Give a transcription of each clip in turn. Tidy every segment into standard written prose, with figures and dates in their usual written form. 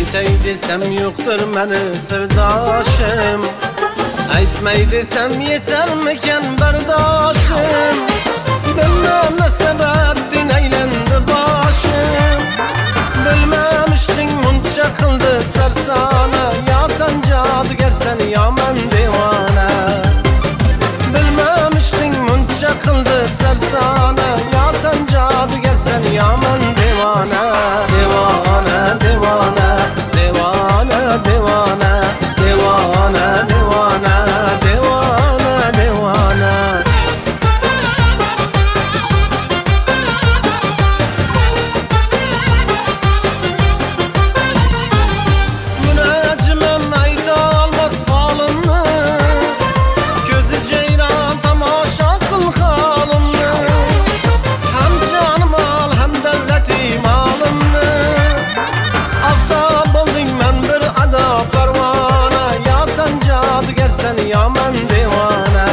Aytay desem yoktur meni sirdaşım, aytmay desem yetermiken bardoshim. Bilmem ne sebeptin aylendi başım, bilmem ishqing muncha qildi sarsona. Ya sen cadugar sen ya men devona, bilmem ishqing muncha qildi sarsona. Ya sen cadugar sen ya men devona. Devona, devona, devona, devona, devona, devona, devona, devona. Münacimim ayta olmaz falımni, ko'zi ceyran tomosha qil holimni. Hem canım al hem devletim malimni, aftob bo'lding men bir ado parvona. Ya sen cadugar sen ya men devona,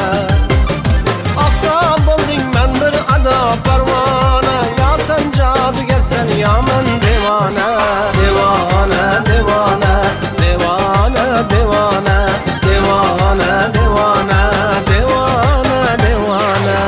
aftob bo'lding men bir ado parvona. Ya sen cadugar sen ya men devona. Devona, devona, devona, devona, devona, devona, devona, devona.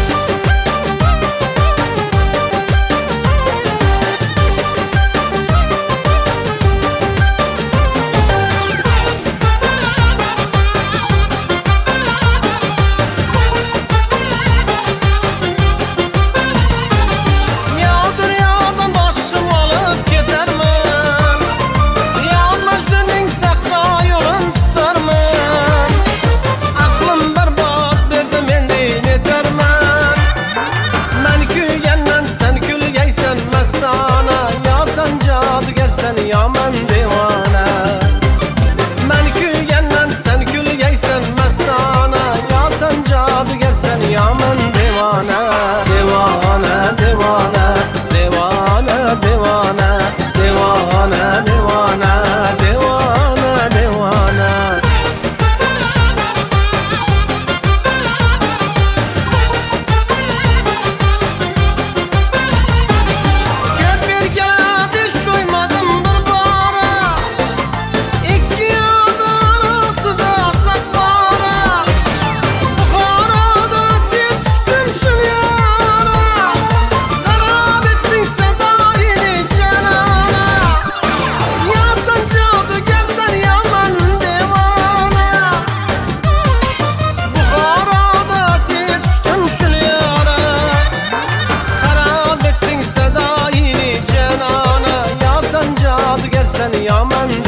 Ya dünyadan başım alıp gidermen, ya Mecnun'un sahra yolun tutarmen. Aklım berbat verdim endi netermen, men küygenden sen külgeysen mestana. Ya sen cadugar sen ya men devona, men küygenden sen külgeysen mestana. Ya sen cadugar sen ya men devona. Devona, devona, devona, devona, devona, devona, devona, devona. Köp bir kere hiç duymadım bir bara, İki yol arasında saklara. Buhara'da sen düştüm şu yara, harap ettin sedayini canana. Ya sen cadugar sen ya men devona, Buhara'da sen düştüm şu yara, harap ettin sedayini canana. Ya sen cadugar sen ya men